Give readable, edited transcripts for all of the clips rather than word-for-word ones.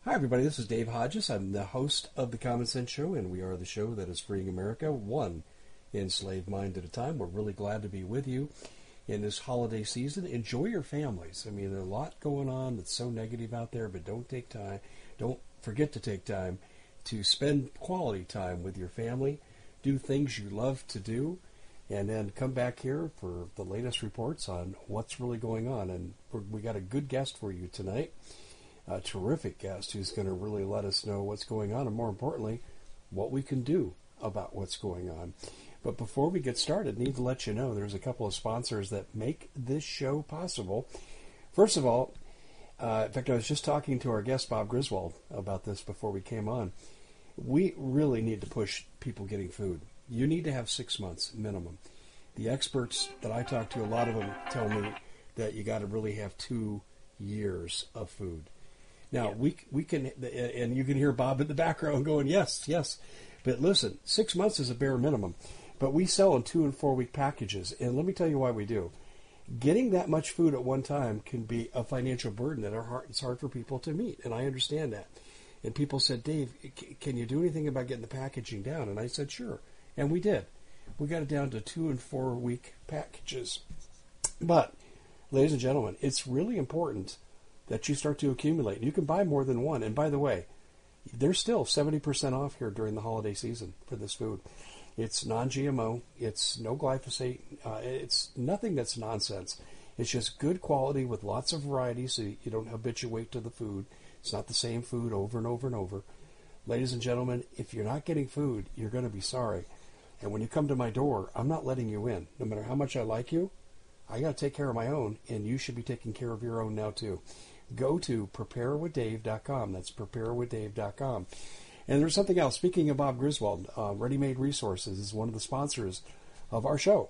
Hi, everybody. This is Dave Hodges. I'm the host of The Common Sense Show, and we are the show that is freeing America one enslaved mind at a time. We're really glad to be with you in this holiday season. Enjoy your families. I mean, there's a lot going on that's so negative out there, but don't forget to take time to spend quality time with your family. Do things you love to do, and then come back here for the latest reports on what's really going on. And we got a good guest for you tonight. A terrific guest who's going to really let us know what's going on and, more importantly, what we can do about what's going on. But before we get started, I need to let you know there's a couple of sponsors that make this show possible. First of all, in fact, I was just talking to our guest, Bob Griswold, about this before we came on. We really need to push people getting food. You need to have 6 months minimum. The experts that I talk to, a lot of them tell me that you got to really have 2 years of food. Now, we can, and you can hear Bob in the background going, yes. But listen, 6 months is a bare minimum. But we sell in 2 and 4 week packages. And let me tell you why we do. Getting that much food at one time can be a financial burden that it's hard for people to meet. And I understand that. And people said, Dave, can you do anything about getting the packaging down? And I said, sure. And we did. We got it down to 2 and 4 week packages. But, ladies and gentlemen, it's really important that you start to accumulate. You can buy more than one. And by the way, there's still 70% off here during the holiday season for this food. It's non-GMO. It's no glyphosate. It's nothing that's nonsense. It's just good quality with lots of variety so you don't habituate to the food. It's not the same food over and over and over. Ladies and gentlemen, if you're not getting food, you're going to be sorry. And when you come to my door, I'm not letting you in. No matter how much I like you, I got to take care of my own, and you should be taking care of your own now too. Go to preparewithdave.com. That's preparewithdave.com. And there's something else. Speaking of Bob Griswold, Ready Made Resources is one of the sponsors of our show.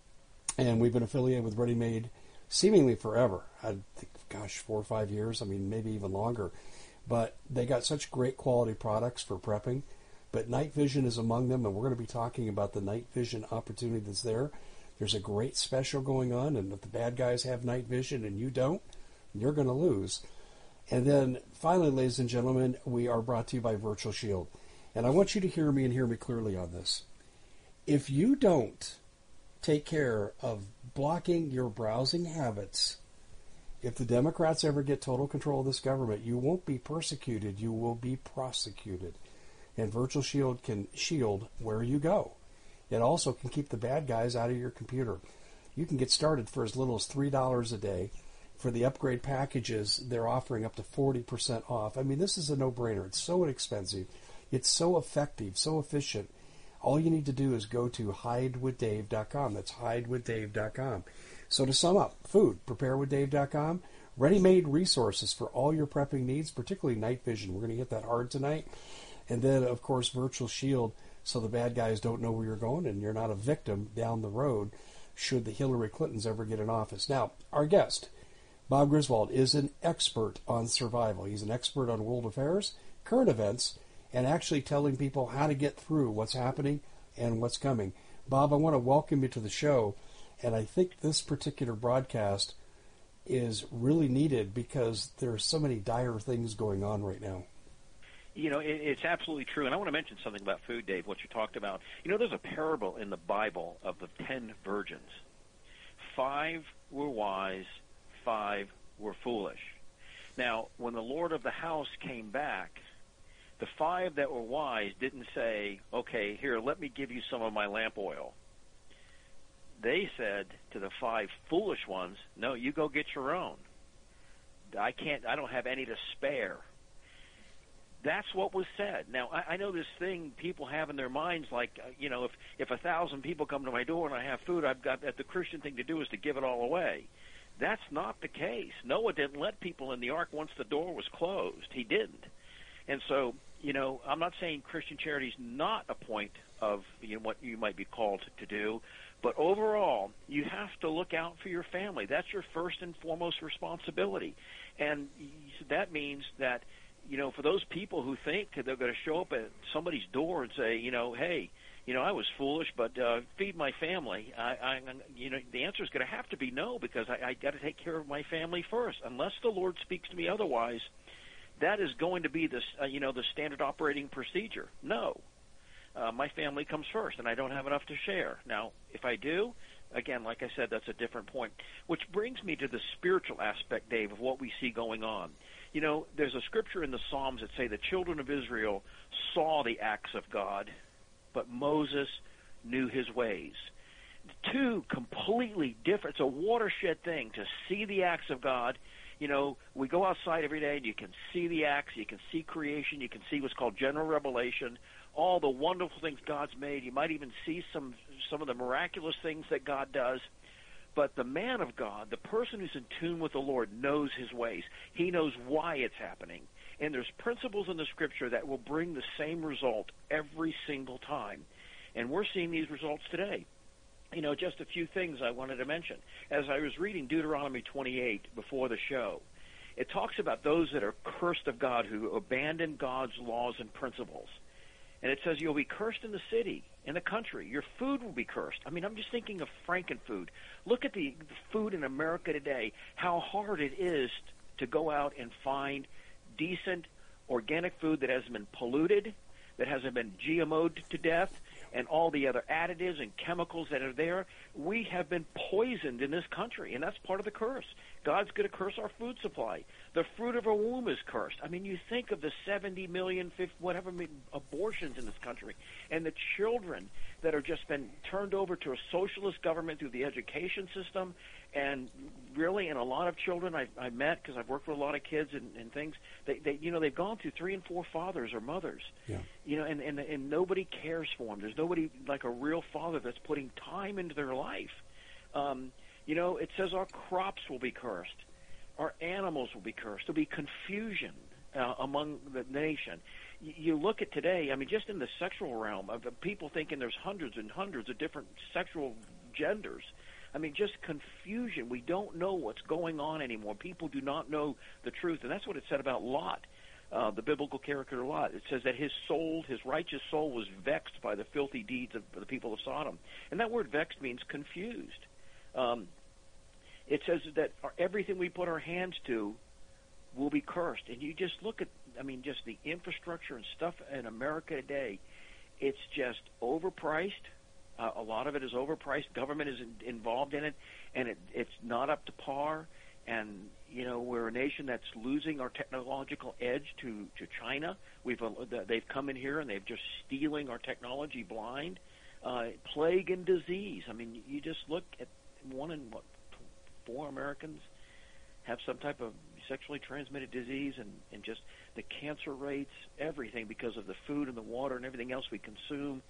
And we've been affiliated with Ready Made seemingly forever. I think, 4 or 5 years. I mean, maybe even longer. But they got such great quality products for prepping. But night vision is among them, and we're going to be talking about the night vision opportunity that's there. There's a great special going on, and if the bad guys have night vision and you don't, you're going to lose. And then, finally, ladies and gentlemen, we are brought to you by Virtual Shield. And I want you to hear me and hear me clearly on this. If you don't take care of blocking your browsing habits, if the Democrats ever get total control of this government, you won't be persecuted, you will be prosecuted. And Virtual Shield can shield where you go. It also can keep the bad guys out of your computer. You can get started for as little as $3 a day. For the upgrade packages, they're offering up to 40% off. I mean, this is a no-brainer. It's so inexpensive. It's so effective, so efficient. All you need to do is go to hidewithdave.com. That's hidewithdave.com. So to sum up, food, preparewithdave.com, ready-made resources for all your prepping needs, particularly night vision. We're going to hit that hard tonight. And then, of course, Virtual Shield, so the bad guys don't know where you're going and you're not a victim down the road should the Hillary Clintons ever get in office. Now, our guest, Bob Griswold, is an expert on survival. He's an expert on world affairs, current events, and actually telling people how to get through what's happening and what's coming. Bob, I want to welcome you to the show, and I think this particular broadcast is really needed because there are so many dire things going on right now. You know, it's absolutely true. And I want to mention something about food, Dave, what you talked about. You know, there's a parable in the Bible of the 10 virgins. 5 were wise, 5 were foolish. Now, when the Lord of the house came back, the 5 that were wise didn't say, okay, here, let me give you some of my lamp oil. They said to the 5 foolish ones, no, you go get your own. I don't have any to spare. That's what was said. Now, I know this thing people have in their minds, like, if 1,000 people come to my door and I have food, I've got the Christian thing to do is to give it all away. That's not the case. Noah didn't let people in the ark once the door was closed. He didn't. And so, I'm not saying Christian charity is not a point of what you might be called to do, but overall, you have to look out for your family. That's your first and foremost responsibility. And that means that, for those people who think they're going to show up at somebody's door and say, hey, I was foolish, but feed my family. The answer is going to have to be no, because I got to take care of my family first. Unless the Lord speaks to me otherwise, that is going to be the the standard operating procedure. No, my family comes first, and I don't have enough to share. Now, if I do, again, like I said, that's a different point. Which brings me to the spiritual aspect, Dave, of what we see going on. There's a scripture in the Psalms that say the children of Israel saw the acts of God, but Moses knew his ways. Two completely different. It's a watershed thing to see the acts of God. We go outside every day and you can see the acts, you can see creation, you can see what's called general revelation, all the wonderful things God's made. You might even see some of the miraculous things that God does. But the man of God, the person who's in tune with the Lord, knows his ways. He knows why it's happening. And there's principles in the Scripture that will bring the same result every single time. And we're seeing these results today. Just a few things I wanted to mention. As I was reading Deuteronomy 28 before the show, it talks about those that are cursed of God, who abandon God's laws and principles. And it says you'll be cursed in the city, in the country. Your food will be cursed. I'm just thinking of Frankenfood. Look at the food in America today, how hard it is to go out and find decent organic food that hasn't been polluted, that hasn't been GMO'd to death, and all the other additives and chemicals that are there. We have been poisoned in this country, and that's part of the curse. God's going to curse our food supply. The fruit of our womb is cursed. You think of the 70 million, abortions in this country, and the children that are just been turned over to a socialist government through the education system. And really, and a lot of children I met, because I've worked with a lot of kids and things, they've gone through 3 and 4 fathers or mothers. Yeah. And nobody cares for them. There's nobody like a real father that's putting time into their life. It says our crops will be cursed. Our animals will be cursed. There'll be confusion among the nation. You look at today, just in the sexual realm, of people thinking there's hundreds and hundreds of different sexual genders. Just confusion. We don't know what's going on anymore. People do not know the truth. And that's what it said about Lot, the biblical character Lot. It says that his righteous soul was vexed by the filthy deeds of the people of Sodom. And that word vexed means confused. It says that everything we put our hands to will be cursed. And you just look at, just the infrastructure and stuff in America today. It's just overpriced. A lot of it is overpriced. Government is involved in it, and it's not up to par. And, we're a nation that's losing our technological edge to China. They've come in here, and they're just stealing our technology blind. Plague and disease. You just look at 1 in 4 Americans have some type of sexually transmitted disease, and just the cancer rates, everything, because of the food and the water and everything else we consume.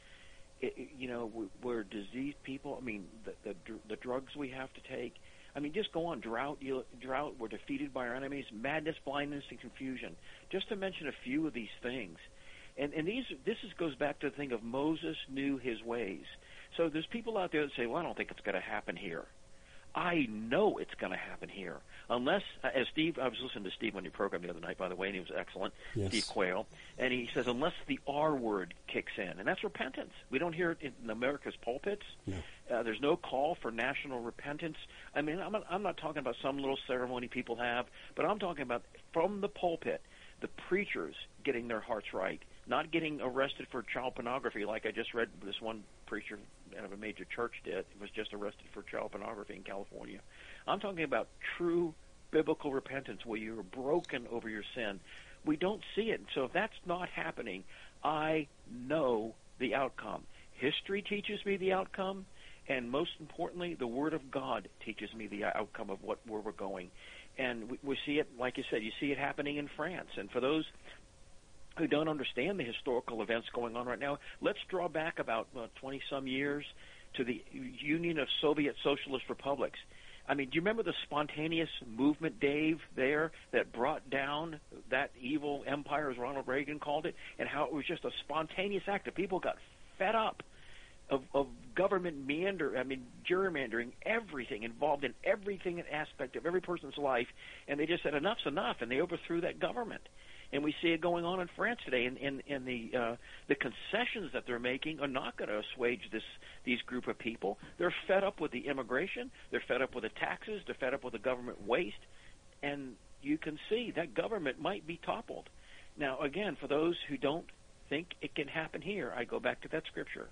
We're diseased people. The drugs we have to take. Just go on. Drought. We're defeated by our enemies. Madness, blindness, and confusion. Just to mention a few of these things. And this goes back to the thing of Moses knew his ways. So there's people out there that say, well, I don't think it's going to happen here. I know it's going to happen here. Unless, as Steve, I was listening to Steve on your program the other night, by the way, and he was excellent, yes. Steve Quayle, and he says, unless the R word kicks in, and that's repentance. We don't hear it in America's pulpits. No. There's no call for national repentance. I'm not talking about some little ceremony people have, but I'm talking about from the pulpit, the preachers getting their hearts right, not getting arrested for child pornography like I just read this one preacher out of a major church did. He was just arrested for child pornography in California. I'm talking about true biblical repentance where you're broken over your sin. We don't see it. So if that's not happening, I know the outcome. History teaches me the outcome, and most importantly, the Word of God teaches me the outcome of where we're going. And we see it, like you said, you see it happening in France. And for those who don't understand the historical events going on right now, let's draw back about 20-some years to the Union of Soviet Socialist Republics. Do you remember the spontaneous movement, Dave, there that brought down that evil empire, as Ronald Reagan called it, and how it was just a spontaneous act that people got fed up of government gerrymandering, everything, involved in everything, an aspect of every person's life, and they just said enough's enough, and they overthrew that government. And we see it going on in France today, and the concessions that they're making are not going to assuage these group of people. They're fed up with the immigration. They're fed up with the taxes. They're fed up with the government waste. And you can see that government might be toppled. Now, again, for those who don't think it can happen here, I go back to that scripture.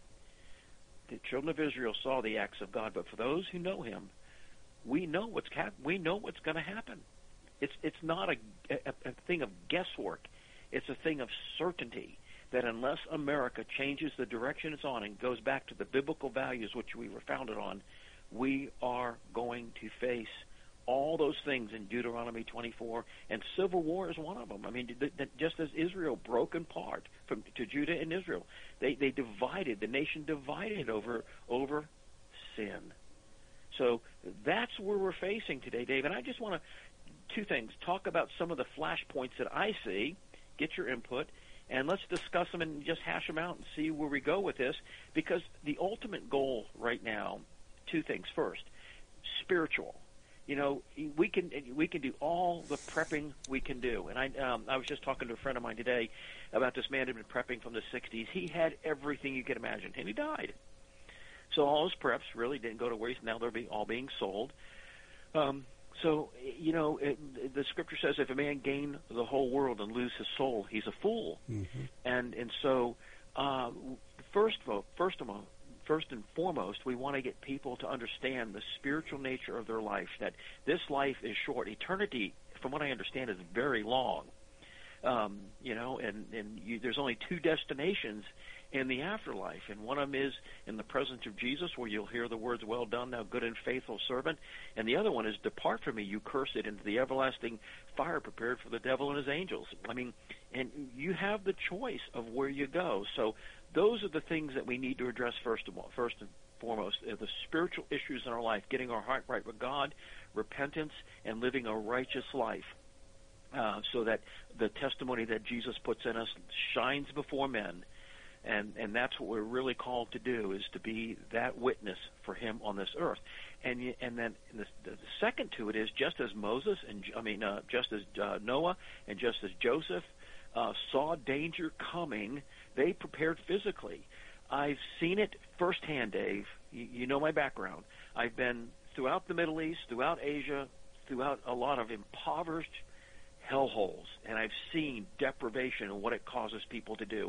The children of Israel saw the acts of God, but for those who know Him, we know what's going to happen. It's not a thing of guesswork. It's a thing of certainty that unless America changes the direction it's on and goes back to the biblical values which we were founded on, we are going to face all those things in Deuteronomy 24, and civil war is one of them. I mean, just as Israel broke apart to Judah and Israel, they divided, the nation divided over sin. So that's where we're facing today, Dave. And I just want to, two things, talk about some of the flashpoints that I see, get your input, and let's discuss them and just hash them out and see where we go with this, because the ultimate goal right now, two things. First, spiritual. You know, we can do all the prepping we can do. And I was just talking to a friend of mine today about this man who had been prepping from the 60s. He had everything you could imagine, and he died. So all his preps really didn't go to waste. Now they're all being sold. So, you know, the scripture says if a man gain the whole world and lose his soul, he's a fool. Mm-hmm. And so first and foremost, we want to get people to understand the spiritual nature of their life, that this life is short. Eternity, from what I understand, is very long. You know, and there's only two destinations in the afterlife, and one of them is in the presence of Jesus, where you'll hear the words, "Well done, thou good and faithful servant," and the other one is, "Depart from me, you cursed," into the everlasting fire prepared for the devil and his angels. I mean, and you have the choice of where you go. So those are the things that we need to address first and foremost, the spiritual issues in our life, getting our heart right with God, repentance, and living a righteous life, so that the testimony that Jesus puts in us shines before men. And that's what we're really called to do, is to be that witness for Him on this earth. And then the second to it is, just as just as Noah and just as Joseph saw danger coming, they prepared physically. I've seen it firsthand, Dave. You know my background. I've been throughout the Middle East, throughout Asia, throughout a lot of impoverished hellholes, and I've seen deprivation and what it causes people to do.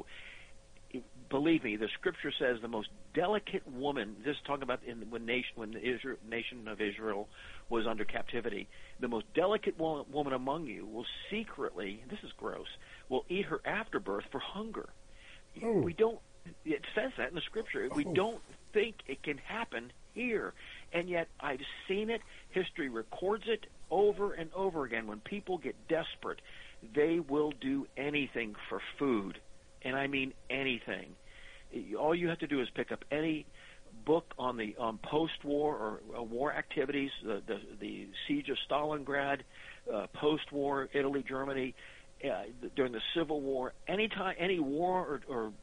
Believe me, the scripture says the most delicate woman, this is talking about when the nation of Israel was under captivity, the most delicate woman among you will secretly, this is gross, will eat her afterbirth for hunger. Oh. It says that in the scripture. We don't think it can happen here. And yet I've seen it. History records it over and over again. When people get desperate, they will do anything for food. And I mean anything. All you have to do is pick up any book on the post-war or war activities, the siege of Stalingrad, post-war Italy, Germany, during the Civil War. Any war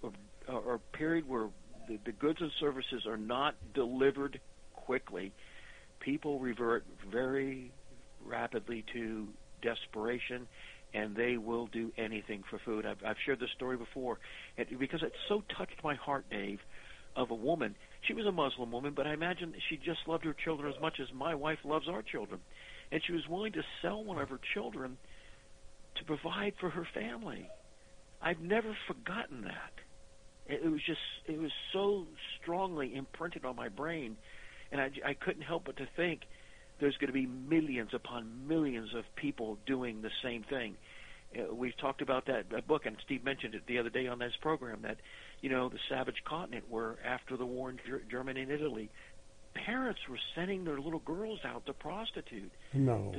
or period where the goods and services are not delivered quickly, people revert very rapidly to desperation, and they will do anything for food. I've shared this story before, because it so touched my heart, Dave, of a woman. She was a Muslim woman, but I imagine she just loved her children as much as my wife loves our children. And she was willing to sell one of her children to provide for her family. I've never forgotten that. It was so strongly imprinted on my brain, and I couldn't help but to think, there's going to be millions upon millions of people doing the same thing. We've talked about that book, and Steve mentioned it the other day on this program, that, you know, the savage continent, where after the war in Germany and Italy, parents were sending their little girls out to prostitute to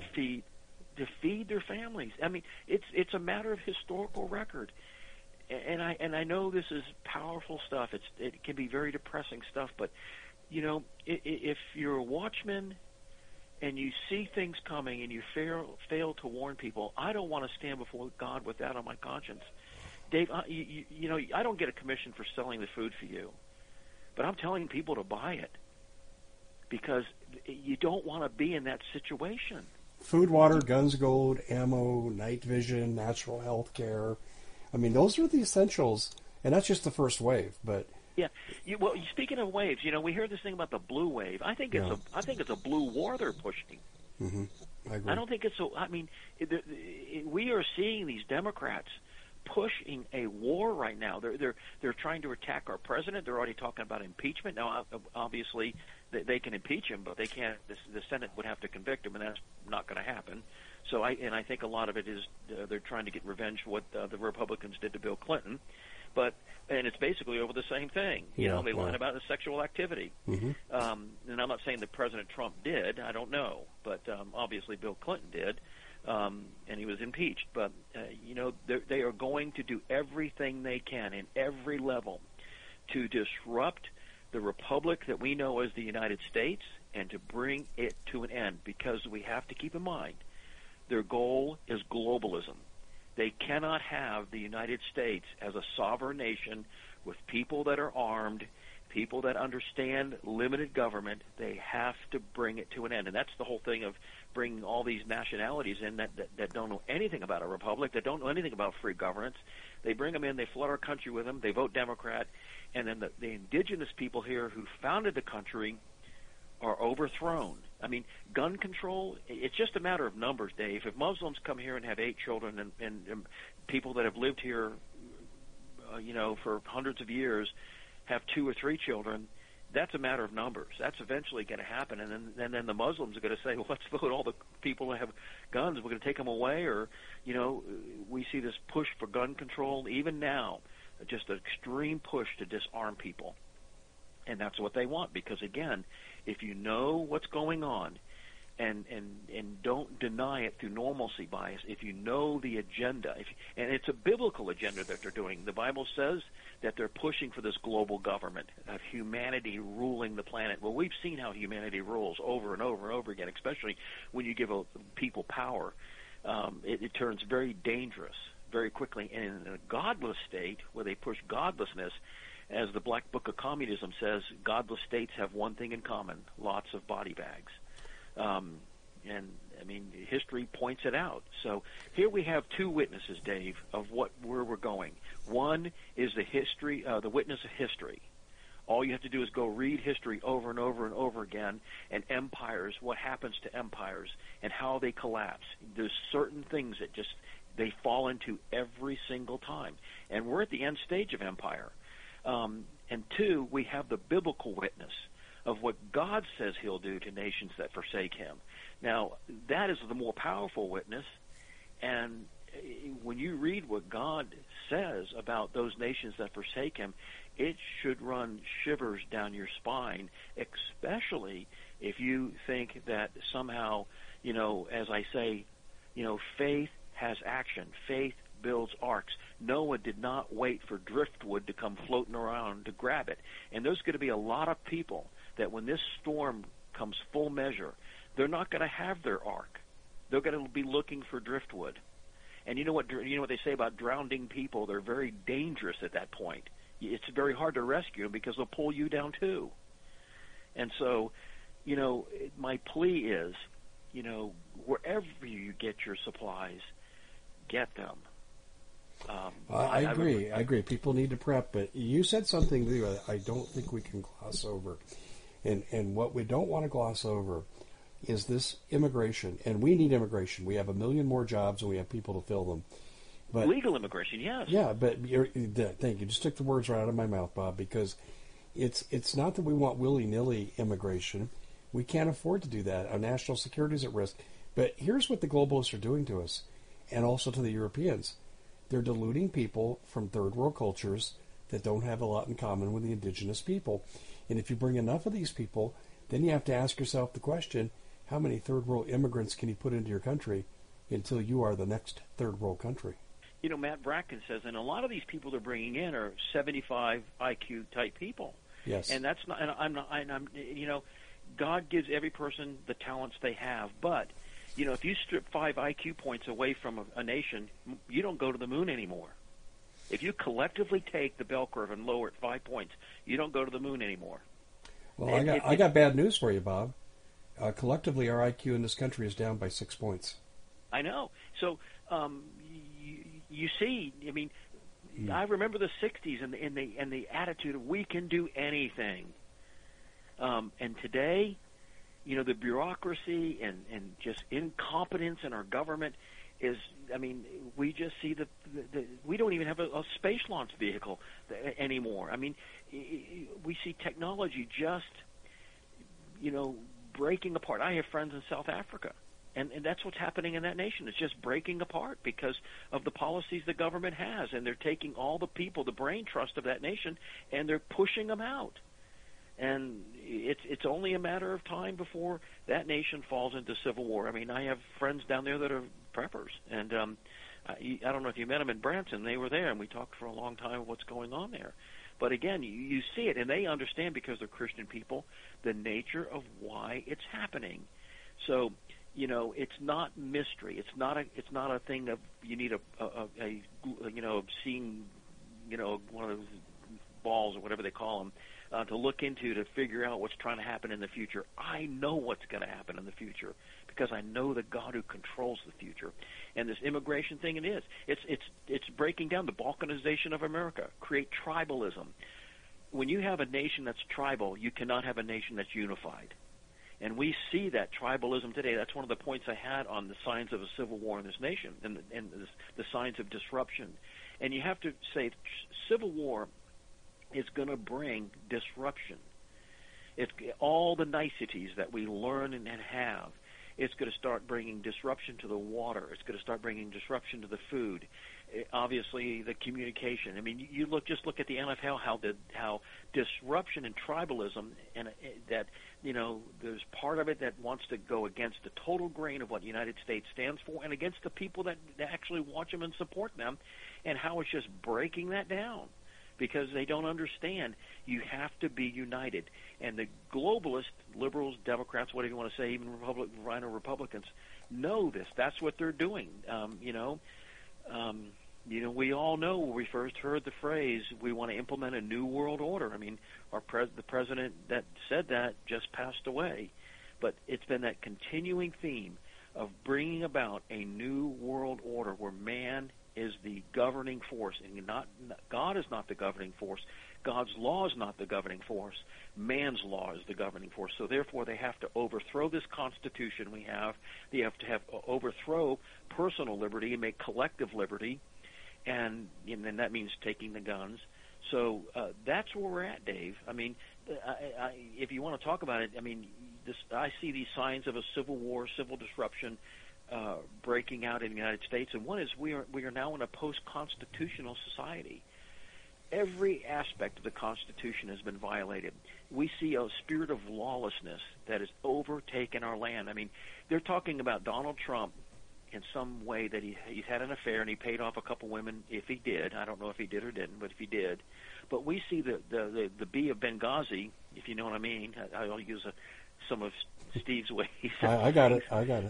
feed their families. I mean, it's a matter of historical record. And I know this is powerful stuff. It can be very depressing stuff, but, you know, if you're a watchman and you see things coming and you fail to warn people, I don't want to stand before God with that on my conscience. Dave, you know, I don't get a commission for selling the food for you, but I'm telling people to buy it, because you don't want to be in that situation. Food, water, guns, gold, ammo, night vision, natural health care. I mean, those are the essentials, and that's just the first wave, but... Yeah. Well, speaking of waves, you know, we hear this thing about the blue wave. I think it's a blue war they're pushing. Mm-hmm. I agree. I don't think it's so. I mean, we are seeing these Democrats pushing a war right now. They're trying to attack our president. They're already talking about impeachment. Now, obviously, they can impeach him, but they can't. The Senate would have to convict him, and that's not going to happen. So I think a lot of it is they're trying to get revenge for what the Republicans did to Bill Clinton. And it's basically over the same thing. You know, they lied about his sexual activity. Mm-hmm. And I'm not saying that President Trump did. I don't know. But obviously Bill Clinton did. And he was impeached. But, they are going to do everything they can in every level to disrupt the republic that we know as the United States and to bring it to an end, because we have to keep in mind their goal is globalism. They cannot have the United States as a sovereign nation with people that are armed, people that understand limited government. They have to bring it to an end. And that's the whole thing of bringing all these nationalities in that don't know anything about a republic, that don't know anything about free governance. They bring them in, they flood our country with them, they vote Democrat, and then the indigenous people here who founded the country are overthrown. I mean, gun control, it's just a matter of numbers, Dave. If Muslims come here and have 8 children and people that have lived here, for hundreds of years have 2 or 3 children, that's a matter of numbers. That's eventually going to happen. And then the Muslims are going to say, well, let's vote all the people that have guns. We're going to take them away. Or, we see this push for gun control even now, just an extreme push to disarm people. And that's what they want, because, again, if you know what's going on and don't deny it through normalcy bias, if you know the agenda, and it's a biblical agenda that they're doing. The Bible says that they're pushing for this global government of humanity ruling the planet. Well, we've seen how humanity rules over and over and over again, especially when you give people power. It turns very dangerous very quickly. And in a godless state where they push godlessness, as the Black Book of Communism says, godless states have one thing in common: lots of body bags. And, I mean, history points it out. So here we have 2 witnesses, Dave, of where we're going. One is the witness of history. All you have to do is go read history over and over and over again, and empires, what happens to empires and how they collapse. There's certain things that they fall into every single time. And we're at the end stage of empire. And 2, we have the biblical witness of what God says he'll do to nations that forsake him. Now, that is the more powerful witness, and when you read what God says about those nations that forsake him, it should run shivers down your spine, especially if you think that somehow, as I say, faith has action. Faith builds arks. Noah did not wait for driftwood to come floating around to grab it. And there's going to be a lot of people that when this storm comes full measure, they're not going to have their ark. They're going to be looking for driftwood. And you know what they say about drowning people? They're very dangerous at that point. It's very hard to rescue them because they'll pull you down too. And so, my plea is, wherever you get your supplies, get them. I agree. People need to prep, but you said something that I don't think we can gloss over. And what we don't want to gloss over is this immigration. And we need immigration. We have 1 million more jobs, and we have people to fill them. But legal immigration, yes. Yeah, but thank you. Just took the words right out of my mouth, Bob, because it's not that we want willy-nilly immigration. We can't afford to do that. Our national security is at risk. But here's what the globalists are doing to us, and also to the Europeans. They're diluting people from third world cultures that don't have a lot in common with the indigenous people. And if you bring enough of these people, then you have to ask yourself the question, how many third world immigrants can you put into your country until you are the next third world country? Matt Bracken says, and a lot of these people they're bringing in are 75 IQ type people. Yes. And that's not, and I'm God gives every person the talents they have, but if you strip 5 IQ points away from a nation, you don't go to the moon anymore. If you collectively take the bell curve and lower it 5 points, you don't go to the moon anymore. Well, I got bad news for you, Bob. Collectively, our IQ in this country is down by 6 points. I know. So you see, I mean, I remember the '60s and the attitude of we can do anything. And today, the bureaucracy and just incompetence in our government is, I mean, we just see we don't even have a space launch vehicle anymore. I mean, we see technology just, breaking apart. I have friends in South Africa, and that's what's happening in that nation. It's just breaking apart because of the policies the government has, and they're taking all the people, the brain trust of that nation, and they're pushing them out. And it's only a matter of time before that nation falls into civil war. I mean, I have friends down there that are preppers, and I don't know if you met them in Branson. They were there, and we talked for a long time of what's going on there. But again, you see it, and they understand, because they're Christian people, the nature of why it's happening. So, it's not mystery. It's not a thing of you need seeing one of those balls or whatever they call them. To look into to figure out what's trying to happen in the future. I know what's going to happen in the future because I know the God who controls the future. And this immigration thing, it's breaking down the balkanization of America, create tribalism. When you have a nation that's tribal, you cannot have a nation that's unified. And we see that tribalism today. That's one of the points I had on the signs of a civil war in this nation and the signs of disruption. And you have to say civil war is going to bring disruption. It's all the niceties that we learn and have. It's going to start bringing disruption to the water. It's going to start bringing disruption to the food. Obviously, the communication. I mean, just look at the NFL. How disruption and tribalism, and that there's part of it that wants to go against the total grain of what the United States stands for, and against the people that actually watch them and support them, and how it's just breaking that down. Because they don't understand you have to be united. And the globalists, liberals, Democrats, whatever you want to say, even Republicans, know this. That's what they're doing. We all know when we first heard the phrase, we want to implement a new world order. I mean, the president that said that just passed away. But it's been that continuing theme of bringing about a new world order where man is the governing force, and God is not the governing force. God's law is not the governing force. Man's law is the governing force. So therefore, they have to overthrow this Constitution we have. They have to overthrow personal liberty and make collective liberty, and that means taking the guns. So that's where we're at, Dave. I mean, if you want to talk about it, I mean, I see these signs of a civil war, civil disruption, breaking out in the United States, and one is we are now in a post-constitutional society. Every aspect of the Constitution has been violated. We see a spirit of lawlessness that has overtaken our land. I mean, they're talking about Donald Trump in some way that he's had an affair and he paid off a couple women. If he did, I don't know if he did or didn't, but if he did, but we see the Bee of Benghazi, if you know what I mean. I'll use some of Steve's ways. I got it.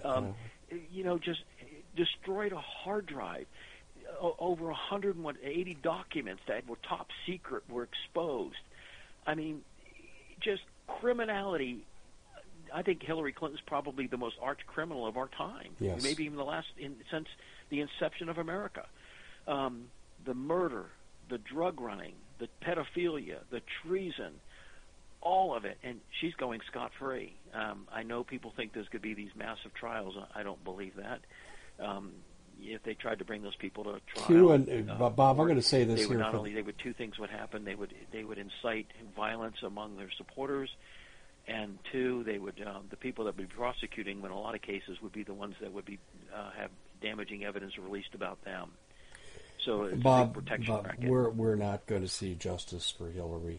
Just destroyed a hard drive. Over 180 documents that were top secret were exposed. I mean, just criminality. I think Hillary Clinton's probably the most arch criminal of our time. Yes. Maybe even since the inception of America. The murder, the drug running, the pedophilia, the treason, all of it, and she's going scot-free. I know people think there's going to be these massive trials. I don't believe that. If they tried to bring those people to trial, Bob, I'm going to say this here. Two things would happen. They would incite violence among their supporters, and two, they would the people that would be prosecuting, in a lot of cases, would be the ones that would be have damaging evidence released about them. So it's a big protection racket. We're not going to see justice for Hillary.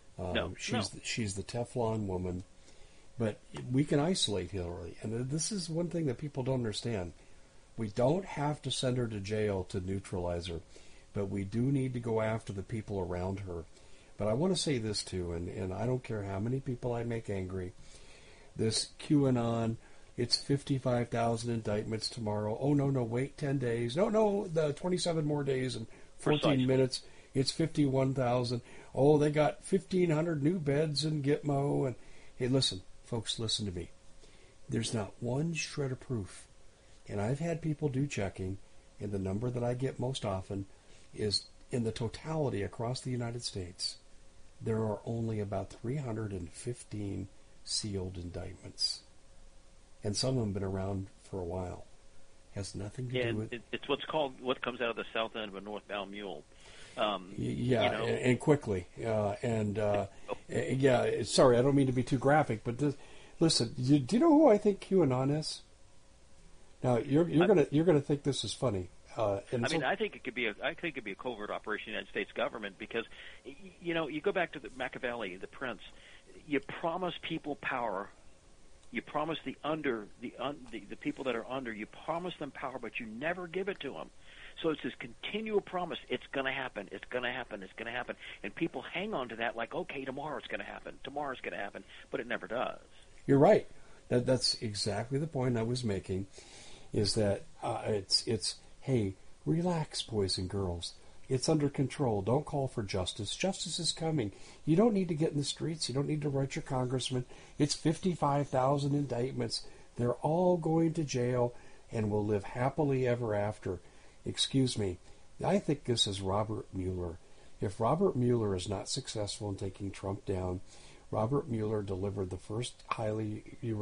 She's the Teflon woman, but we can isolate Hillary, and this is one thing that people don't understand. We don't have to send her to jail to neutralize her, but we do need to go after the people around her. But I want to say this too, and I don't care how many people I make angry. This QAnon, it's 55,000 indictments tomorrow. Oh, no, wait 10 days. No, the 27 more days and 14 minutes. It's 51,000. Oh, they got 1,500 new beds in Gitmo. And hey, listen, folks, listen to me. There's not one shred of proof. And I've had people do checking, and the number that I get most often is in the totality across the United States, there are only about 315 sealed indictments. and some of them have been around for a while. Has nothing to do with it's what comes out of the south end of a northbound mule. And quickly. Sorry, I don't mean to be too graphic, but listen. Do you know who I think QAnon is? Now you're gonna think this is funny. I think it could be a covert operation of the United States government because, you go back to the Machiavelli, the Prince. You promise people power. You promise the people that are under. You promise them power, but you never give it to them. So it's this continual promise. It's going to happen. It's going to happen. It's going to happen. And people hang on to that like, okay, tomorrow it's going to happen. Tomorrow it's going to happen, but it never does. You're right. That's exactly the point I was making. Is that it's hey, relax, boys and girls. It's under control. Don't call for justice. Justice is coming. You don't need to get in the streets. You don't need to write your congressman. It's 55,000 indictments. They're all going to jail and will live happily ever after. Excuse me. I think this is Robert Mueller. If Robert Mueller is not successful in taking Trump down, Robert Mueller delivered the first highly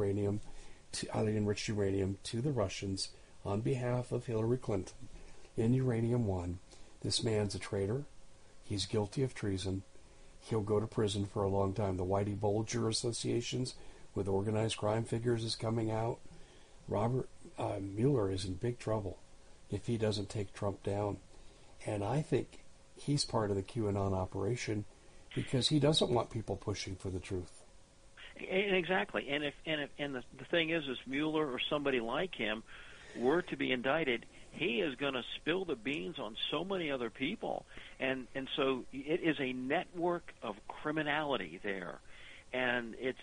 enriched uranium to the Russians on behalf of Hillary Clinton in Uranium One. This man's a traitor. He's guilty of treason. He'll go to prison for a long time. The Whitey Bulger associations with organized crime figures is coming out. Robert Mueller is in big trouble if he doesn't take Trump down. And I think he's part of the QAnon operation because he doesn't want people pushing for the truth. Exactly. And the thing is Mueller or somebody like him were to be indicted, he is going to spill the beans on so many other people. And so it is a network of criminality there. And it's,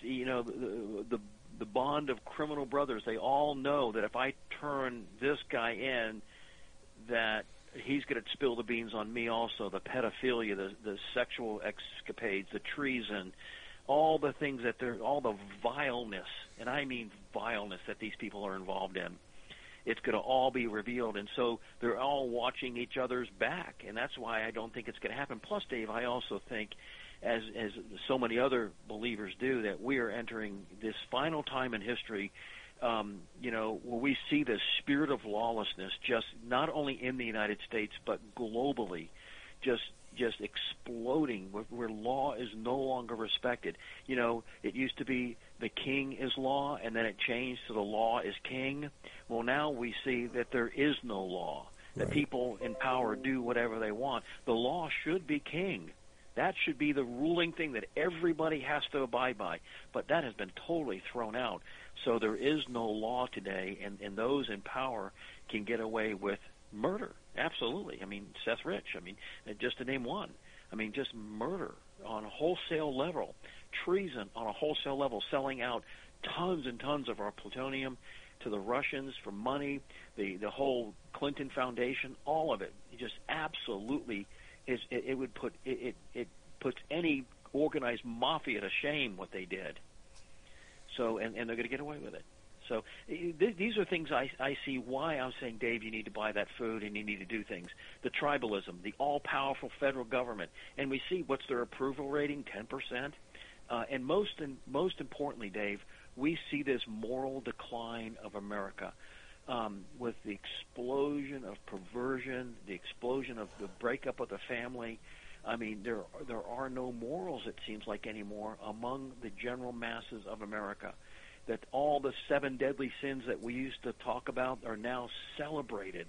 the bond of criminal brothers. They all know that if I turn this guy in, that he's going to spill the beans on me also, the pedophilia, the sexual escapades, the treason, all the things all the vileness, and I mean vileness that these people are involved in. It's going to all be revealed, and so they're all watching each other's back, and that's why I don't think it's going to happen. Plus, Dave, I also think, as so many other believers do, that we are entering this final time in history, where we see the spirit of lawlessness just not only in the United States but globally, just exploding, where law is no longer respected. It used to be the king is law, and then it changed to the law is king. Well, now we see that there is no law, that Right. people in power do whatever they want. The law should be king. That should be the ruling thing that everybody has to abide by. But that has been totally thrown out. So there is no law today, and those in power can get away with murder. Absolutely. I mean, Seth Rich, just to name one. Just murder on a wholesale level, treason on a wholesale level, selling out tons and tons of our plutonium to the Russians for money, the whole Clinton Foundation, all of it. It just absolutely it puts any organized mafia to shame what they did. So, and they're going to get away with it. So these are things I see why I'm saying, Dave, you need to buy that food and you need to do things. The tribalism, the all-powerful federal government. And we see what's their approval rating, 10%. And most importantly, Dave, we see this moral decline of America with the explosion of perversion, the explosion of the breakup of the family. There are no morals, it seems like, anymore among the general masses of America. That all the 7 deadly sins that we used to talk about are now celebrated.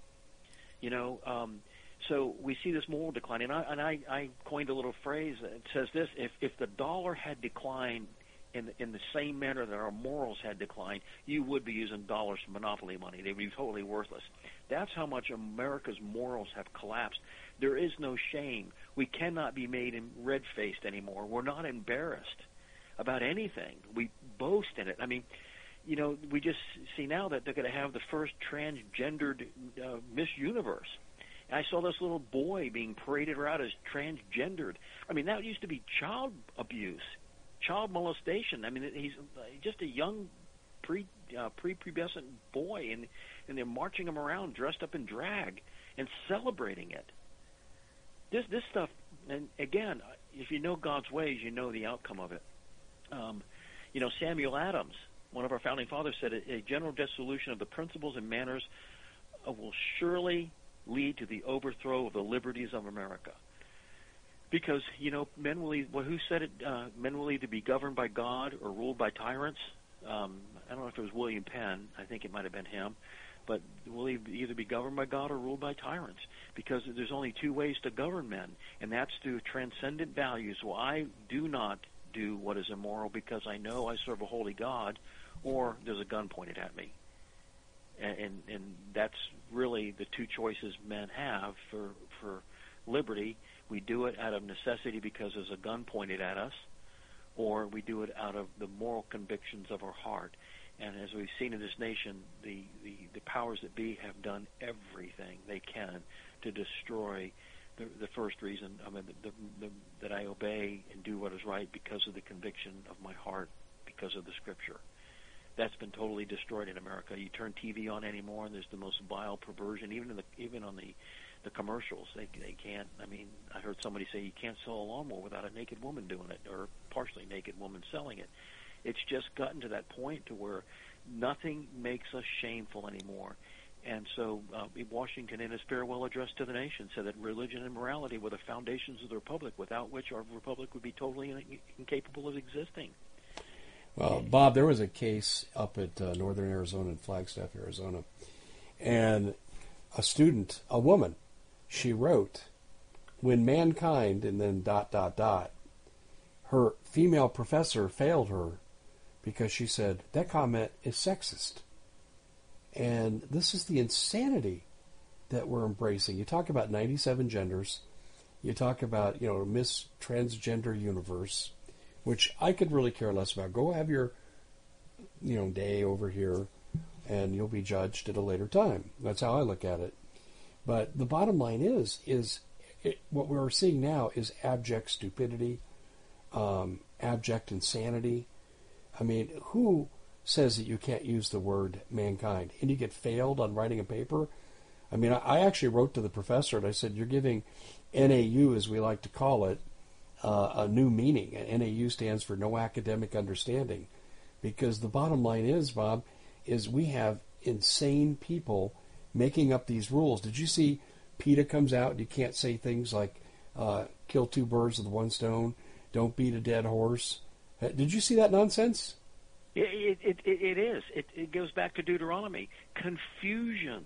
So we see this moral decline. And I coined a little phrase that says this: if the dollar had declined in the same manner that our morals had declined, you would be using dollars for monopoly money. They'd be totally worthless. That's how much America's morals have collapsed. There is no shame. We cannot be made red-faced anymore. We're not embarrassed about anything. We boast in it. We just see now that they're going to have the first transgendered Miss Universe. I saw this little boy being paraded around as transgendered. That used to be child abuse, child molestation. He's just a young prepubescent boy, and they're marching him around dressed up in drag and celebrating it. This stuff, and again, if you know God's ways, you know the outcome of it. Samuel Adams, one of our founding fathers said, a general dissolution of the principles and manners will surely lead to the overthrow of the liberties of America. Because, men will who said it? Men will either be governed by God or ruled by tyrants. I don't know if it was William Penn. I think it might have been him. But will either be governed by God or ruled by tyrants. Because there's only two ways to govern men, and that's through transcendent values. Well, I do not do what is immoral because I know I serve a holy God, or there's a gun pointed at me. And that's really the two choices men have for liberty. We do it out of necessity because there's a gun pointed at us, or we do it out of the moral convictions of our heart. And as we've seen in this nation, the powers that be have done everything they can to destroy the first reason, that I obey and do what is right because of the conviction of my heart, because of the Scripture. That's been totally destroyed in America. You turn TV on anymore, and there's the most vile perversion, even on the commercials. They can't. I heard somebody say you can't sell a lawnmower without a naked woman doing it, or partially naked woman selling it. It's just gotten to that point to where nothing makes us shameful anymore. And so Washington, in his farewell address to the nation, said that religion and morality were the foundations of the republic, without which our republic would be totally incapable of existing. Well, Bob, there was a case up at Northern Arizona, in Flagstaff, Arizona, and a student, a woman, she wrote, when mankind, and then ... her female professor failed her because she said, that comment is sexist. And this is the insanity that we're embracing. You talk about 97 genders. You talk about, Miss Transgender Universe, which I could really care less about. Go have your, day over here, and you'll be judged at a later time. That's how I look at it. But the bottom line is what we're seeing now is abject stupidity, abject insanity. Who says that you can't use the word mankind? And you get failed on writing a paper? I actually wrote to the professor, and I said, you're giving NAU, as we like to call it, a new meaning. And NAU stands for no academic understanding. Because the bottom line is, Bob, is we have insane people making up these rules. Did you see PETA comes out and you can't say things like kill two birds with one stone, don't beat a dead horse? Did you see that nonsense? It is. It goes back to Deuteronomy. Confusion.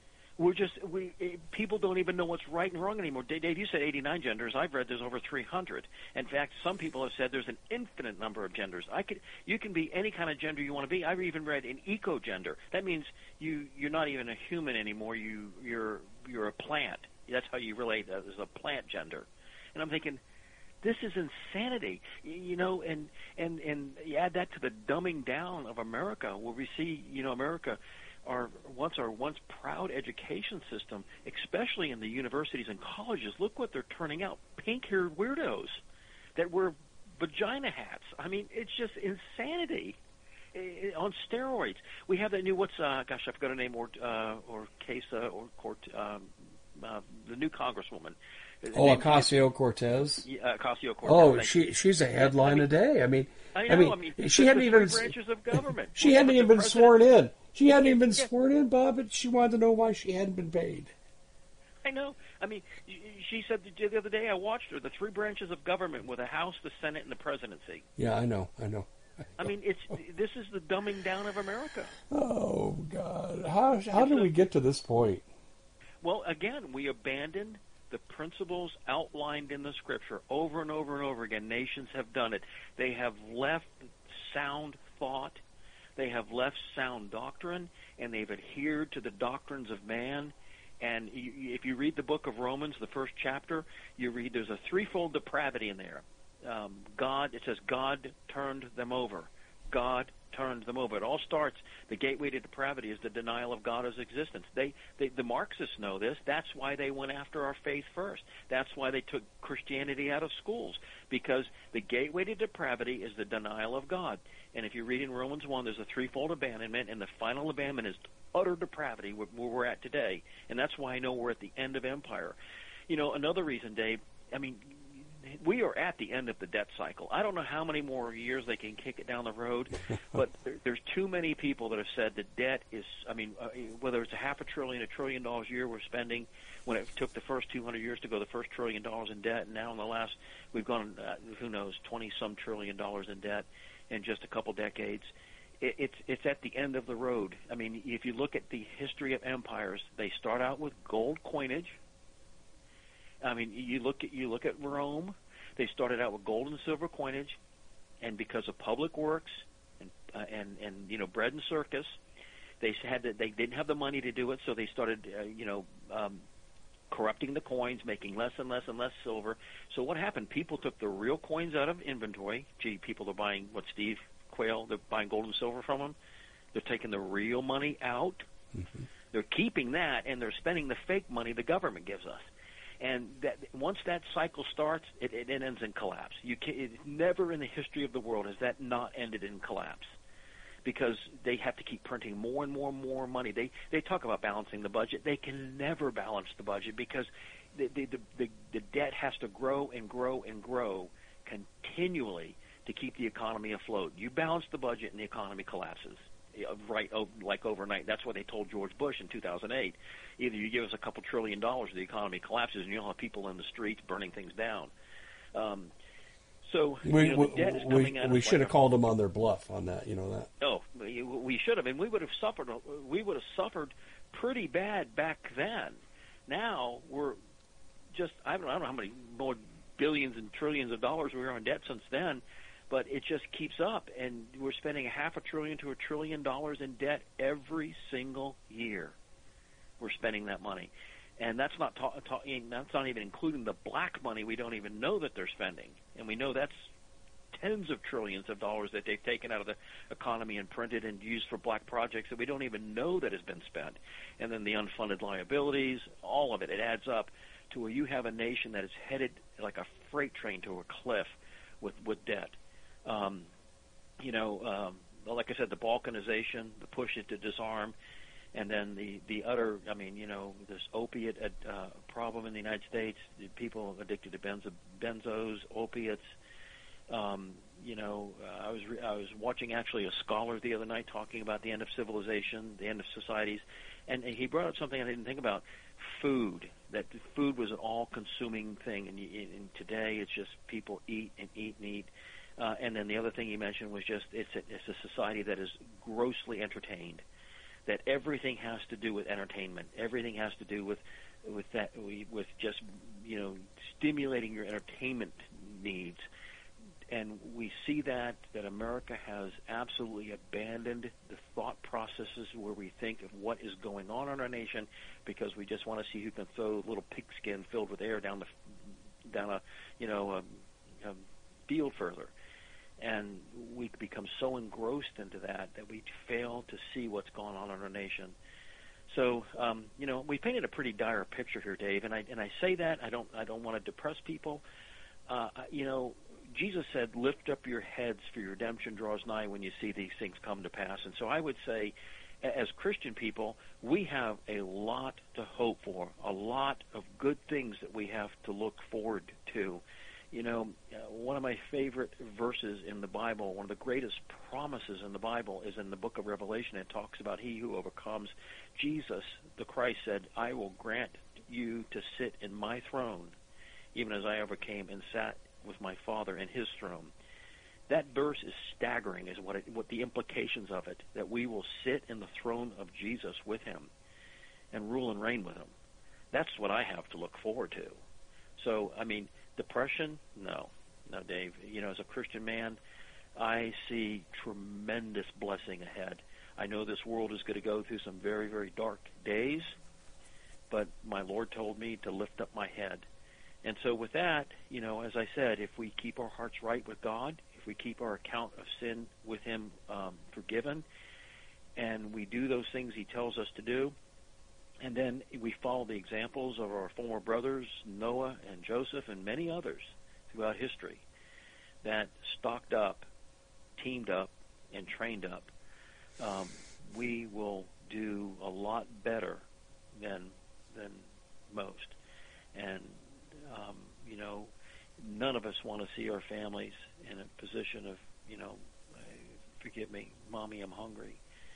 People don't even know what's right and wrong anymore. Dave, you said 89 genders. I've read there's over 300. In fact, some people have said there's an infinite number of genders. You can be any kind of gender you want to be. I've even read an eco-gender. That means you're not even a human anymore. You're a plant. That's how you relate. There's a plant gender. And I'm thinking, this is insanity, and you add that to the dumbing down of America, where we see, America, our once proud education system, especially in the universities and colleges, look what they're turning out, pink-haired weirdos that wear vagina hats. It's just insanity on steroids. We have that new, I forgot her name, the new congresswoman. Ocasio-Cortez. Yeah, Ocasio-Cortez. Oh, she's a headline a day. She hadn't even branches of government. She hadn't even been sworn in. She hadn't even been sworn in, Bob. But she wanted to know why she hadn't been paid. I know. She said the other day I watched her. The three branches of government were the House, the Senate, and the presidency. Yeah, I know. This is the dumbing down of America. Oh God! How did we get to this point? Well, again, we abandoned the principles outlined in the Scripture over and over and over again. Nations have done it. They have left sound thought, they have left sound doctrine, and they've adhered to the doctrines of man. And if you read the book of Romans, the first chapter, you read there's a threefold depravity in there. It says God turned them over. God turned them over. It all starts, the gateway to depravity is the denial of God as existence. The Marxists know this. That's why they went after our faith first. That's why they took Christianity out of schools, because the gateway to depravity is the denial of God. And if you read in Romans 1, there's a threefold abandonment, and the final abandonment is utter depravity, where we're at today. And that's why I know we're at the end of empire. Another reason, Dave, we are at the end of the debt cycle. I don't know how many more years they can kick it down the road, but there's too many people that have said that debt is, whether it's $500 billion, $1 trillion a year we're spending, when it took the first 200 years to go the first $1 trillion in debt, and now in the last, we've gone, 20-some trillion in debt in just a couple decades. It's at the end of the road. I mean, if you look at the history of empires, they start out with gold coinage. I mean, you look at Rome. They started out with gold and silver coinage, and because of public works and bread and circus, they didn't have the money to do it, so they started corrupting the coins, making less and less and less silver. So what happened? People took the real coins out of inventory. People are buying Steve Quayle. They're buying gold and silver from them. They're taking the real money out. Mm-hmm. They're keeping that, and they're spending the fake money the government gives us. And that once that cycle starts, it ends in collapse. It's never in the history of the world has that not ended in collapse, because they have to keep printing more and more and more money. They talk about balancing the budget. They can never balance the budget because the debt has to grow and grow and grow continually to keep the economy afloat. You balance the budget and the economy collapses. Right, like overnight. That's what they told George Bush in 2008. Either you give us a couple $1 trillion, the economy collapses, and you'll have people in the streets burning things down. So the debt is coming out. We should have called them on their bluff on that. You know that. Oh, we should have, and we would have suffered. We would have suffered pretty bad back then. Now we're just I don't know how many more billions and trillions of dollars we were on debt since then. But it just keeps up, and we're spending $500 billion to $1 trillion in debt every single year. We're spending that money, and that's not that's not even including the black money we don't even know that they're spending, and we know that's tens of trillions of dollars that they've taken out of the economy and printed and used for black projects that we don't even know that has been spent, and then the unfunded liabilities, all of it. It adds up to where you have a nation that is headed like a freight train to a cliff with debt. Like I said, the balkanization, the push to disarm, and then the utter, this opiate problem in the United States, people addicted to benzos, opiates. I was watching actually a scholar the other night talking about the end of civilization, the end of societies, and he brought up something I didn't think about: food. That food was an all-consuming thing, and today it's just people eat and eat and eat. And then the other thing he mentioned was just it's a society that is grossly entertained, that everything has to do with entertainment. Everything has to do with just stimulating your entertainment needs. And we see that America has absolutely abandoned the thought processes where we think of what is going on in our nation, because we just want to see who can throw a little pigskin filled with air down a field further. And we become so engrossed into that we fail to see what's going on in our nation. So, we painted a pretty dire picture here, Dave. And I say that I don't want to depress people. Jesus said, "Lift up your heads, for your redemption draws nigh when you see these things come to pass." And so I would say, as Christian people, we have a lot to hope for, a lot of good things that we have to look forward to. One of my favorite verses in the Bible, one of the greatest promises in the Bible, is in the book of Revelation. It talks about he who overcomes. Jesus, the Christ, said, "I will grant you to sit in my throne, even as I overcame and sat with my Father in his throne." That verse is staggering, is what the implications of it, that we will sit in the throne of Jesus with him and rule and reign with him. That's what I have to look forward to. So, depression? No, Dave. As a Christian man, I see tremendous blessing ahead. I know this world is going to go through some very, very dark days, but my Lord told me to lift up my head. And so with that, as I said, if we keep our hearts right with God, if we keep our account of sin with him forgiven, and we do those things he tells us to do, and then we follow the examples of our former brothers, Noah and Joseph and many others throughout history that stocked up, teamed up, and trained up, we will do a lot better than most. And, none of us want to see our families in a position of, forgive me, Mommy, I'm hungry.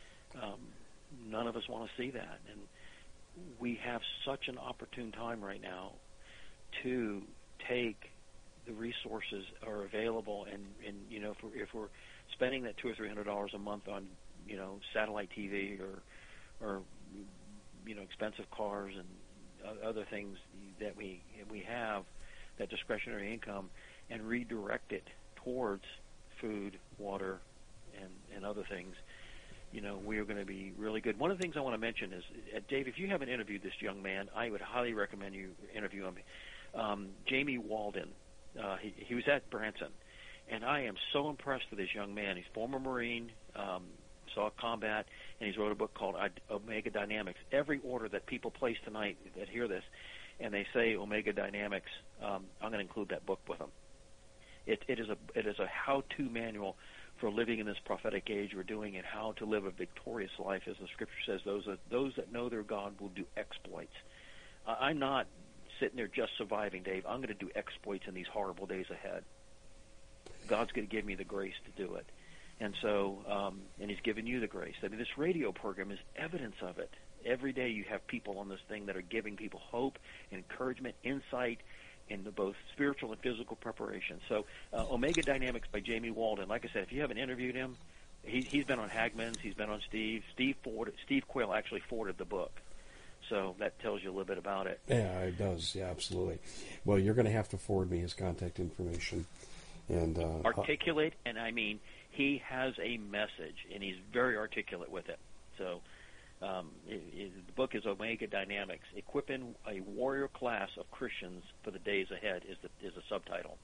None of us want to see that. And we have such an opportune time right now to take the resources are available, and if we're spending that $200 or $300 a month on satellite TV or expensive cars and other things that we have, that discretionary income, and redirect it towards food, water, and other things, we are going to be really good. One of the things I want to mention is, Dave, if you haven't interviewed this young man, I would highly recommend you interview him. Jamie Walden. He was at Branson, and I am so impressed with this young man. He's former Marine, saw combat, and he's wrote a book called Omega Dynamics. Every order that people place tonight that hear this, and they say Omega Dynamics, I'm going to include that book with them. It is a how-to manual for living in this prophetic age we're doing, and how to live a victorious life, as the Scripture says. Those that know their God will do exploits. I'm not sitting there just surviving, Dave. I'm going to do exploits in these horrible days ahead. God's going to give me the grace to do it. And so, and He's given you the grace. I mean, this radio program is evidence of it. Every day you have people on this thing that are giving people hope, encouragement, insight, in both spiritual and physical preparation. So, Omega Dynamics by Jamie Walden. Like I said, if you haven't interviewed him, he's been on Hagmann's, he's been on Steve. Steve Quayle actually forwarded the book. So that tells you a little bit about it. Yeah, it does. Yeah, absolutely. Well, you're going to have to forward me his contact information. And articulate, and I mean, he has a message, and he's very articulate with it. So the book is Omega Dynamics, Equipping a Warrior Class of Christians for the Days Ahead is the subtitle.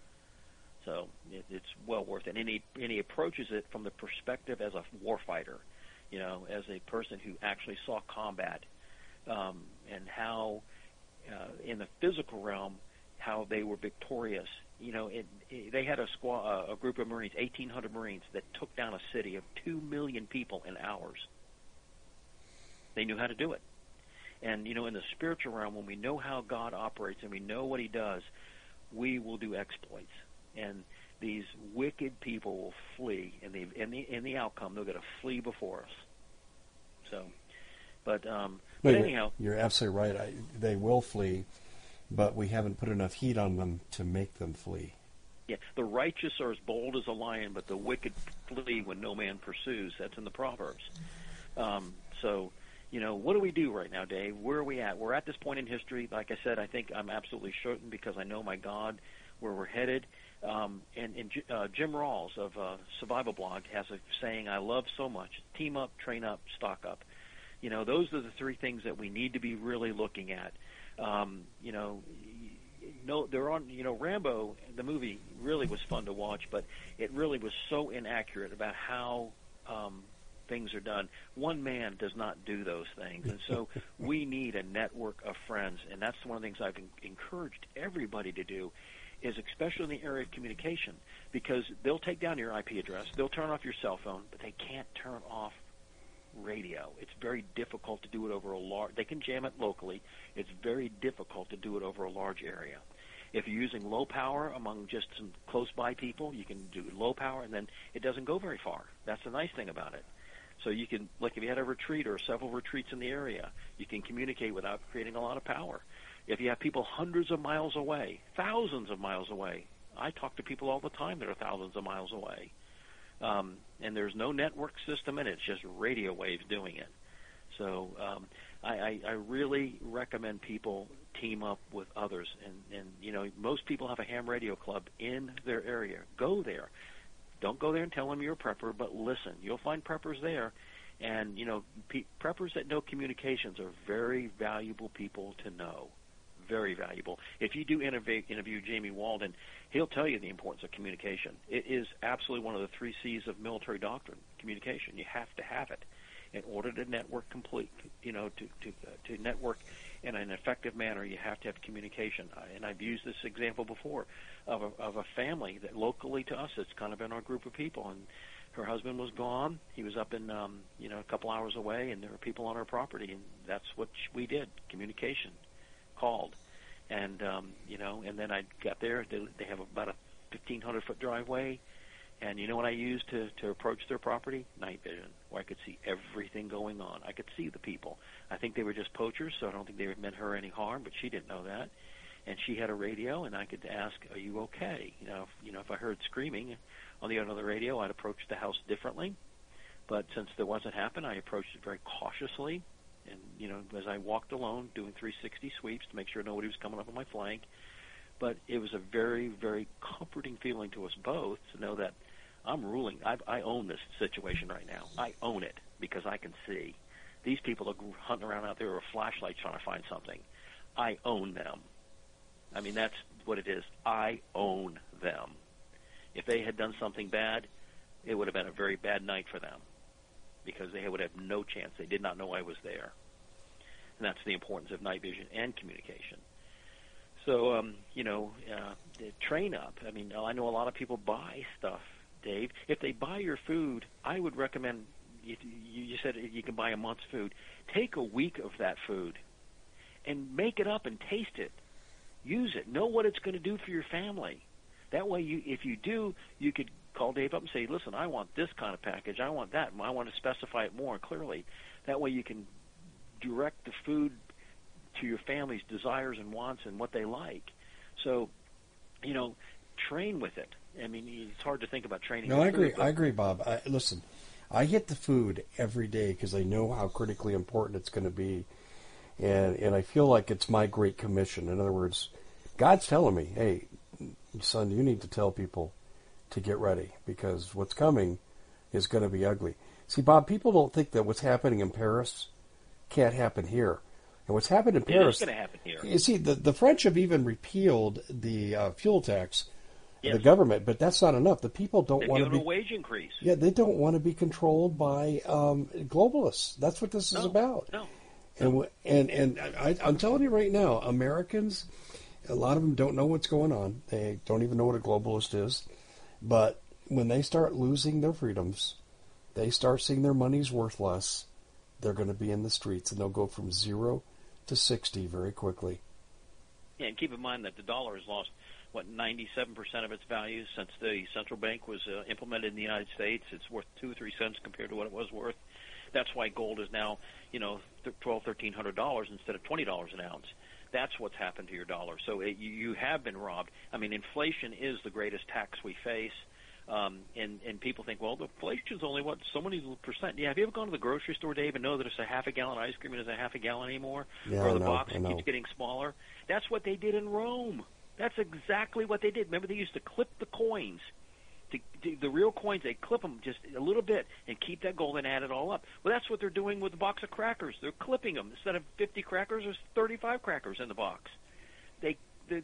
So it's well worth it. And he approaches it from the perspective as a warfighter, as a person who actually saw combat, and how in the physical realm, how they were victorious. They had a group of Marines, 1,800 Marines, that took down a city of 2 million people in hours. They knew how to do it. And, in the spiritual realm, when we know how God operates and we know what He does, we will do exploits. And these wicked people will flee. And in the outcome, they're going to flee before us. So, but anyhow. You're absolutely right. They will flee, but we haven't put enough heat on them to make them flee. Yeah, the righteous are as bold as a lion, but the wicked flee when no man pursues. That's in the Proverbs. So, what do we do right now, Dave? Where are we at? We're at this point in history. Like I said, I think I'm absolutely certain, because I know my God where we're headed. And Jim Rawls of Survival Blog has a saying I love so much: team up, train up, stock up. Those are the three things that we need to be really looking at. They're on. Rambo, the movie, really was fun to watch, but it really was so inaccurate about how things are done. One man does not do those things, and so we need a network of friends, and that's one of the things I've encouraged everybody to do, is especially in the area of communication, because they'll take down your IP address, they'll turn off your cell phone, but they can't turn off radio. It's very difficult to do it over a large. They can jam it locally. It's very difficult to do it over a large area. If you're using low power among just some close by people, you can do low power, and then it doesn't go very far. That's the nice thing about it. So you can, like if you had a retreat or several retreats in the area, you can communicate without creating a lot of power. If you have people hundreds of miles away, thousands of miles away, I talk to people all the time that are thousands of miles away. And there's no network system in it. It's just radio waves doing it. So I really recommend people team up with others. And most people have a ham radio club in their area. Go there. Don't go there and tell them you're a prepper, but listen. You'll find preppers there. And, preppers that know communications are very valuable people to know. Very valuable. If you do interview Jamie Walden, he'll tell you the importance of communication. It is absolutely one of the 3 C's of military doctrine, communication. You have to have it in order to network to network in an effective manner. You have to have communication. And I've used this example before of a family that locally to us, it's kind of in our group of people. And her husband was gone. He was up in, a couple hours away, and there were people on our property. And that's what we did, communication. Called, And and then I got there. They have about a 1,500-foot driveway, and you know what I used to approach their property? Night vision, where I could see everything going on. I could see the people. I think they were just poachers, so I don't think they meant her any harm, but she didn't know that. And she had a radio, and I could ask, "Are you okay?" If I heard screaming on the other end of the radio, I'd approach the house differently. But since there wasn't happening, I approached it very cautiously. And, as I walked alone, doing 360 sweeps to make sure nobody was coming up on my flank. But it was a very, very comforting feeling to us both to know that I'm ruling. I own this situation right now. I own it because I can see. These people are hunting around out there with a flashlight trying to find something. I own them. I mean, that's what it is. I own them. If they had done something bad, it would have been a very bad night for them because they would have no chance. They did not know I was there. And that's the importance of night vision and communication. So, train up. I mean, I know a lot of people buy stuff, Dave. If they buy your food, I would recommend, you said you can buy a month's food. Take a week of that food and make it up and taste it. Use it. Know what it's going to do for your family. That way, if you do, you could call Dave up and say, listen, I want this kind of package. I want that. I want to specify it more clearly. That way you can direct the food to your family's desires and wants and what they like. So, train with it. I mean, it's hard to think about training. No, I agree. I agree, Bob. Listen, I hit the food every day because I know how critically important it's going to be. And I feel like it's my great commission. In other words, God's telling me, hey, son, you need to tell people to get ready because what's coming is going to be ugly. See, Bob, people don't think that what's happening in Paris can't happen here. And what's happened in Paris... It is going to happen here. You see, the French have even repealed the fuel tax, yes. The government, but that's not enough. The people don't want to be... a wage increase. Yeah, they don't want to be controlled by globalists. That's what this is about. No. And I'm telling you right now, Americans, a lot of them don't know what's going on. They don't even know what a globalist is. But when they start losing their freedoms, they start seeing their money's worth less, they're going to be in the streets, and they'll go from 0 to 60 very quickly. Yeah, and keep in mind that the dollar has lost, 97% of its value since the central bank was implemented in the United States. It's worth 2 or 3 cents compared to what it was worth. That's why gold is now, $1,200-$1,300 instead of $20 an ounce. That's what's happened to your dollar. So you have been robbed. I mean, inflation is the greatest tax we face. And people think, well, the inflation's only, so many percent. Yeah, have you ever gone to the grocery store, Dave, and know that it's a half a gallon ice cream and it's a half a gallon anymore? Yeah, or the box keeps getting smaller? That's what they did in Rome. That's exactly what they did. Remember, they used to clip the coins. The real coins, they clip them just a little bit and keep that gold and add it all up. Well, that's what they're doing with the box of crackers. They're clipping them. Instead of 50 crackers, there's 35 crackers in the box. The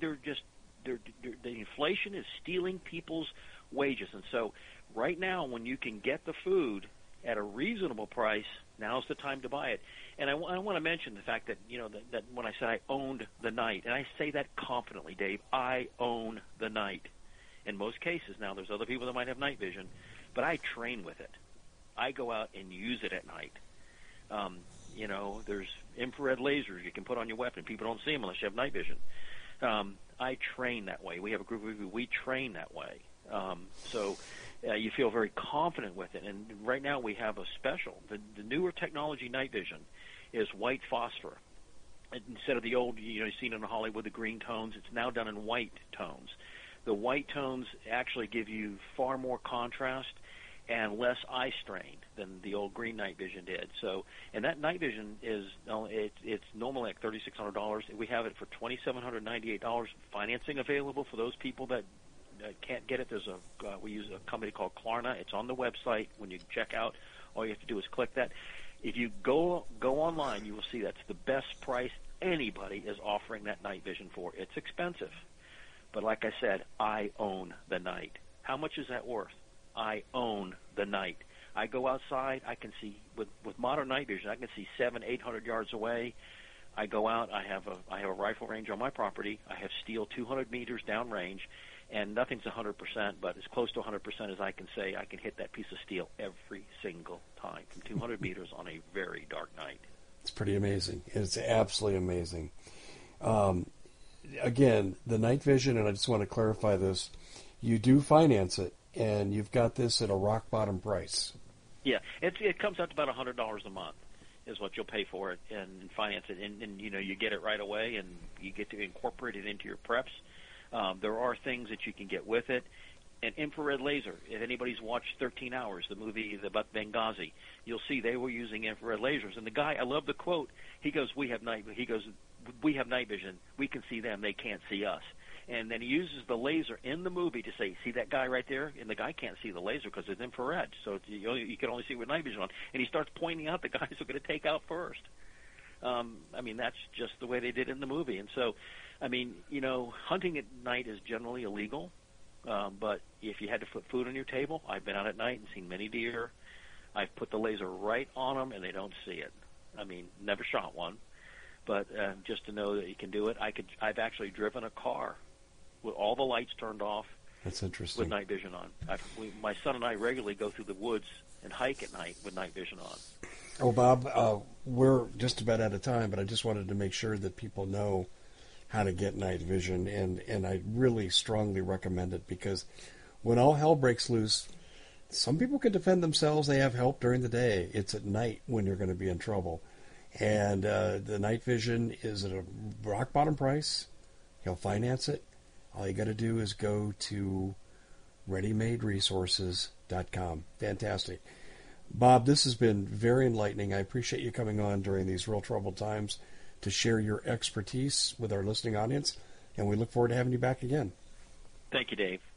inflation is stealing people's wages. And so right now, when you can get the food at a reasonable price, now's the time to buy it. And I want to mention the fact that, that when I said I owned the night, and I say that confidently, Dave, I own the night. In most cases, now there's other people that might have night vision, but I train with it. I go out and use it at night. There's infrared lasers you can put on your weapon. People don't see them unless you have night vision. I train that way. We have a group of people, we train that way. So you feel very confident with it. And right now we have a special. The newer technology night vision is white phosphor. Instead of the old, you've seen in Hollywood, the green tones, it's now done in white tones. The white tones actually give you far more contrast and less eye strain than the old green night vision did. So, and that night vision is it's normally like $3,600. We have it for $2,798. Financing available for those people that can't get it. We use a company called Klarna. It's on the website. When you check out, all you have to do is click that. If you go online, you will see that's the best price anybody is offering that night vision for. It's expensive. But like I said, I own the night. How much is that worth? I own the night. I go outside. I can see with modern night vision. I can see 700-800 yards away. I go out. I have a rifle range on my property. I have steel 200 meters downrange, and nothing's 100%, but as close to 100% as I can say. I can hit that piece of steel every single time from 200 meters on a very dark night. It's pretty amazing. It's absolutely amazing. again, the night vision, and I just want to clarify this, you do finance it, and you've got this at a rock bottom price. Yeah, it comes out to about $100 a month is what you'll pay for it and finance it, and you know, you get it right away, and you get to incorporate it into your preps. There are things that you can get with it. An infrared laser. If anybody's watched 13 Hours, the movie about Benghazi, you'll see they were using infrared lasers. And the guy, I love the quote. He goes, "We have night vision. We can see them. They can't see us." And then he uses the laser in the movie to say, "See that guy right there?" And the guy can't see the laser because it's infrared, so you can only see with night vision on. And he starts pointing out the guys who are going to take out first. I mean, that's just the way they did it in the movie. And so, I mean, you know, hunting at night is generally illegal. But if you had to put food on your table, I've been out at night and seen many deer. I've put the laser right on them, and they don't see it. I mean, never shot one, but just to know that you can do it. I've actually driven a car with all the lights turned off. That's interesting. With night vision on. My son and I regularly go through the woods and hike at night with night vision on. Oh, Bob, we're just about out of time, but I just wanted to make sure that people know how to get night vision, and I really strongly recommend it, because when all hell breaks loose, some people can defend themselves. They have help during the day. It's at night when you're going to be in trouble. And the night vision is at a rock bottom price. He'll finance it. All you got to do is go to readymaderesources.com. Fantastic. Bob, this has been very enlightening. I appreciate you coming on during these real troubled times to share your expertise with our listening audience, and we look forward to having you back again. Thank you, Dave.